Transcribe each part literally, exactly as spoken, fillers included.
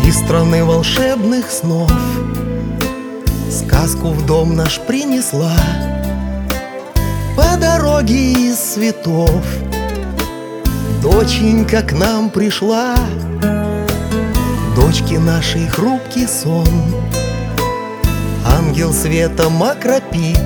Из страны волшебных снов сказку в дом наш принесла по дороге из цветов. Доченька к нам пришла, дочки нашей хрупкий сон. Ангел светом окропит,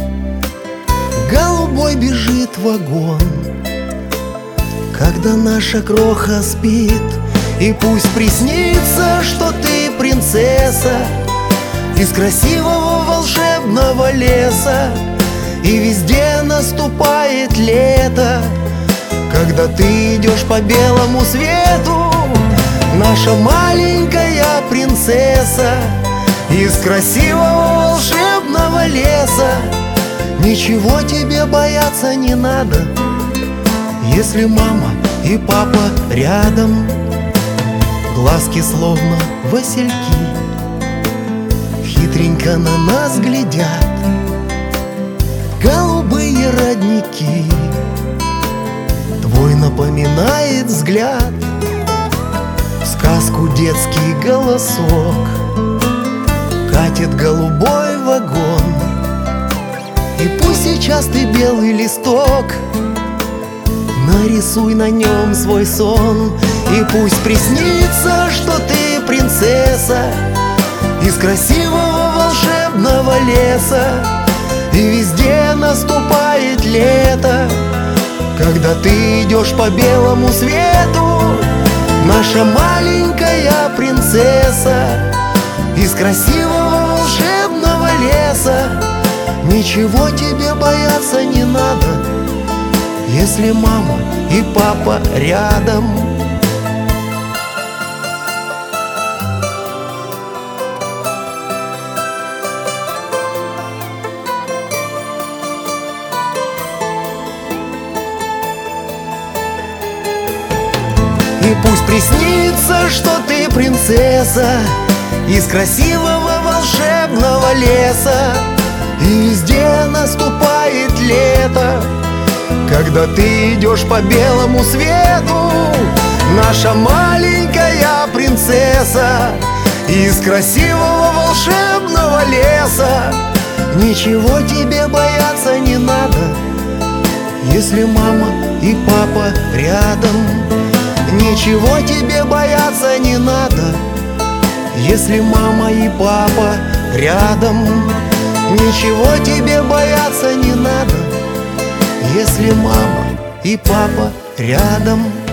голубой бежит вагон. Когда наша кроха спит, и пусть приснится, что ты принцесса из красивого волшебного леса, и везде наступает лето, когда ты идешь по белому свету. Наша маленькая принцесса из красивого волшебного леса. Ничего тебе бояться не надо, если мама и папа рядом. Глазки словно васильки хитренько на нас глядят, голубые родники. Твой напоминает взгляд в сказку детский голосок. Катит голубой вагон, и пусть сейчас ты белый листок, нарисуй на нем свой сон. И пусть приснится, что ты принцесса из красивого волшебного леса, и везде наступает лето, когда ты идешь по белому свету. Наша маленькая принцесса из красивого волшебного леса. Ничего тебе бояться не надо, если мама и папа рядом. И пусть приснится, что ты принцесса из красивого волшебного леса, и везде наступает лето, когда ты идешь по белому свету. Наша маленькая принцесса из красивого волшебного леса. Ничего тебе бояться не надо, если мама и папа рядом. Ничего тебе бояться не надо, если мама и папа рядом. Ничего тебе бояться не надо, если мама и папа рядом.